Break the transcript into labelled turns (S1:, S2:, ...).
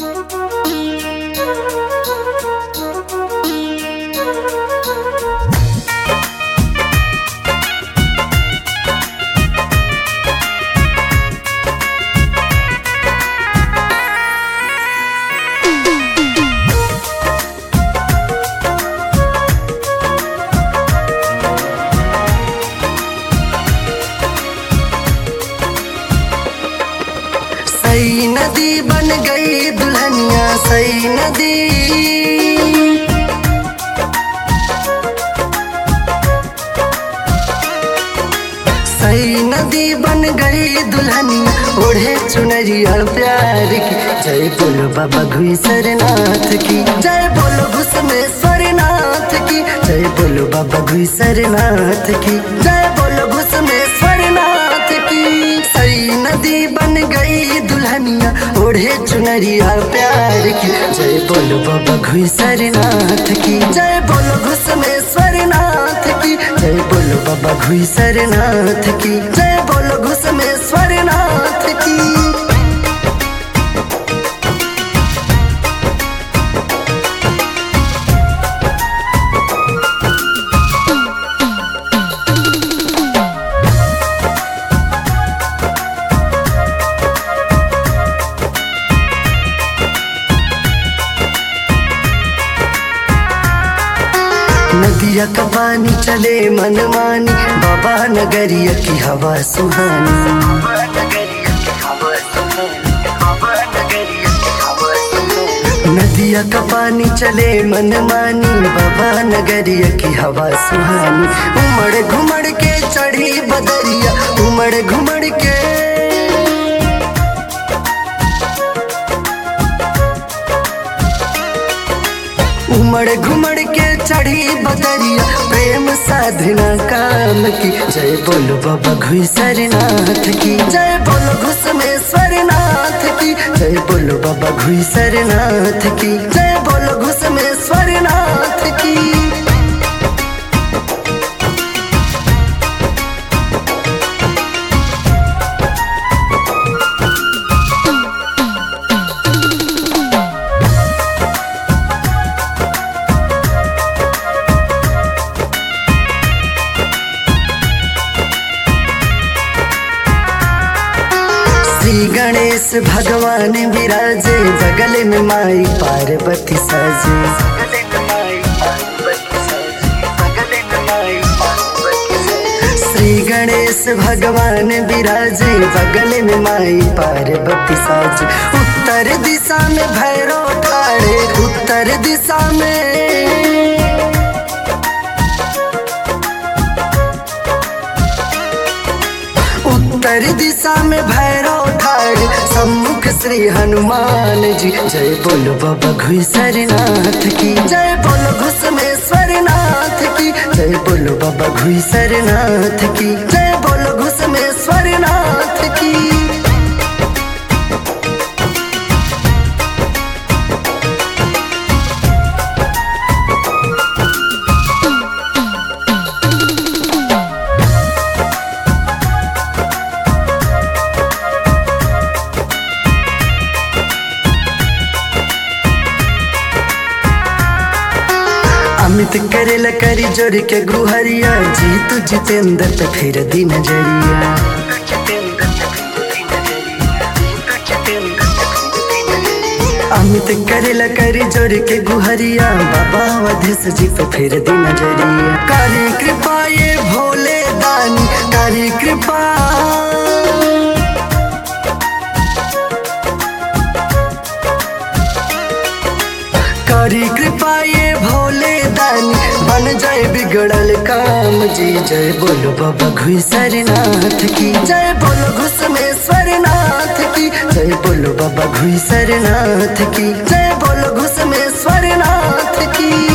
S1: सई नदी बन गई दुल्हनिया सई नदी। सई नदी बन गई दुल्हनिया ओढ़े चुनरिया प्यार की। जय बोलो बाबा घुईसरनाथ की, जय बोलो घुसमेश्वरनाथ की, जय बोलो बाबा घुईसरनाथ की, जय बोलो घुसमेश्वरनाथ की। सई नदी बन गई दुल्हनिया ओढ़े चुनरिया प्यार की। जय बोलो बाबा घुईसरनाथ की, जय बोलो घुसमेश्वरनाथ की, जय बोलो बाबा घुईसरनाथ की, जय बोलो घुसमेश्वरनाथ की। नदिया का पानी चले मनमानी, बाबा नगरिया की हवा सुहानी। नदिया का पानी चले मनमानी, बाबा नगरिया की हवा सुहानी। उमड़ घुमड़ के चढ़ी बदरिया, उमड़ घुमड़ के उमड़ घुमड़ के चढ़ी बदरिया, प्रेम साधना काम की। जय बोलो बाबा घुईसरनाथ की, जय बोलो घुसमेश्वरनाथ की, जय बोलो बाबा घुईसरनाथ की, जय बोलो घुसमेश्वरनाथ की। श्री गणेश भगवान विराजे, बगल में माई पार्वती साजे। श्री गणेश भगवान विराजे, बगल में माई पार्वती साजे। उत्तर दिशा में भैरव ठाड़े, उत्तर दिशा में उत्तर दिशा में भैरव ठाड़े, सम्मुख श्री हनुमान जी। जय बोलो बाबा घुईसरनाथ की, जय बोलो घुसमेश्वरनाथ की, जय बोलो बाबा घुईसरनाथ की, जय बोलो घुसमेश्वरनाथ की। अमित करेला करी जोड़ के गुहरिया, जीतू जितेंद्र पे फिर दी नजरिया। अमित करेला करी जोड़ के गुहरिया, बाबा अवधेश जी पे फिर दी नजरिया। करी कृपा ये भोले दानी, करी कृपा करी कृपा ये भोले दानी, बन जाए बिगड़ल काम जी। जय बोलो बाबा घुईसरनाथ की, जय बोलो घुसमेश्वरनाथ की, जय बोलो बाबा घुईसरनाथ की, जय बोलो घुसमेश्वरनाथ की।